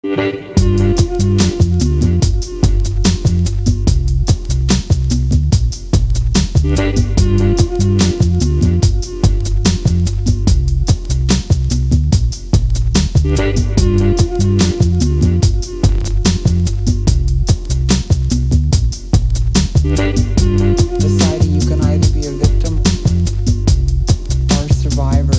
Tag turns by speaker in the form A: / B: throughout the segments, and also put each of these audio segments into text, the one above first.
A: Deciding you can either be a victim or a survivor.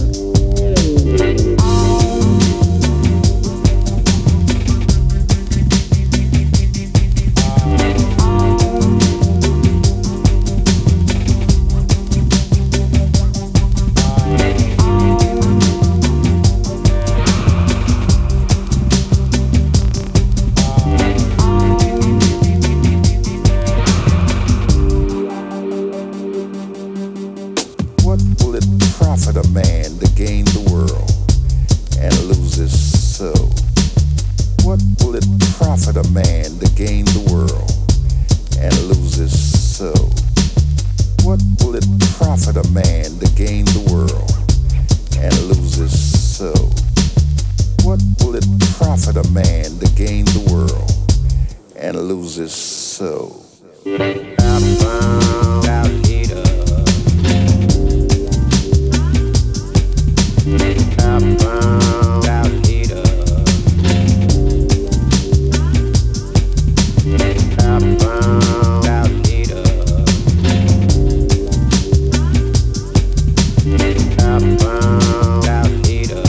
B: What will it profit a man to gain the world and lose his soul? What will it profit a man to gain the world and lose his soul? What will it profit a man to gain the world and lose his soul? What will it profit a man to gain the world and lose his soul? I found out later. I found out later. I found out later. I found out later.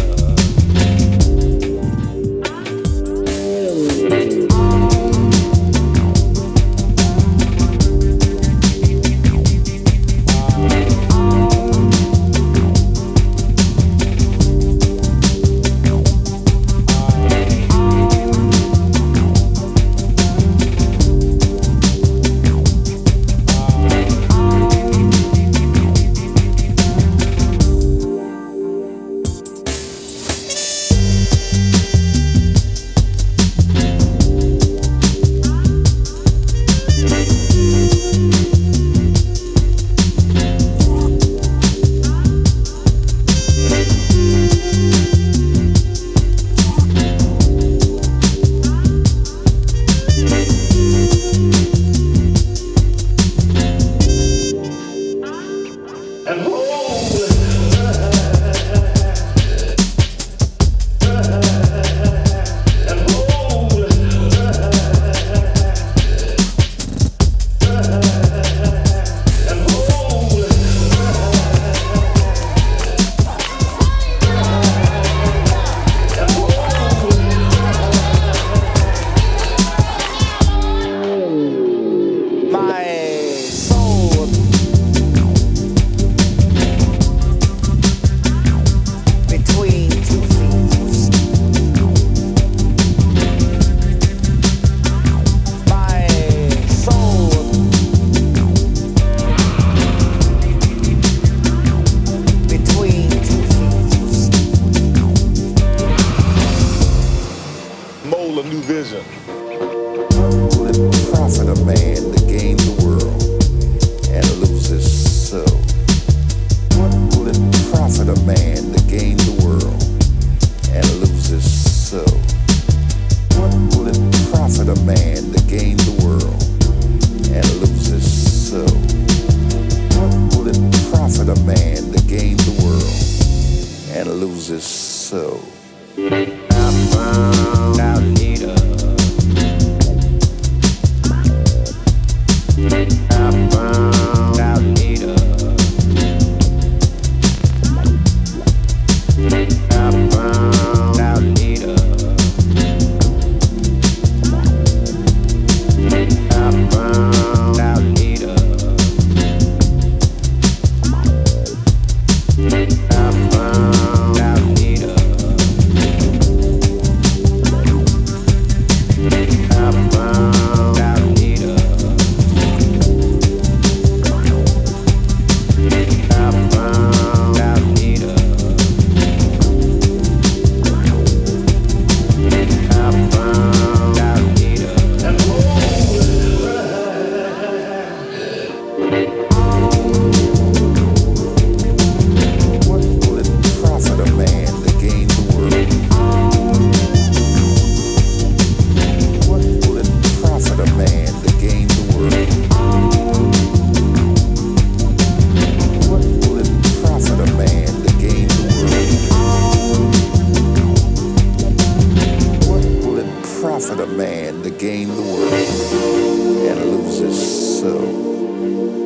B: profit a man to gain the world and lose his soul?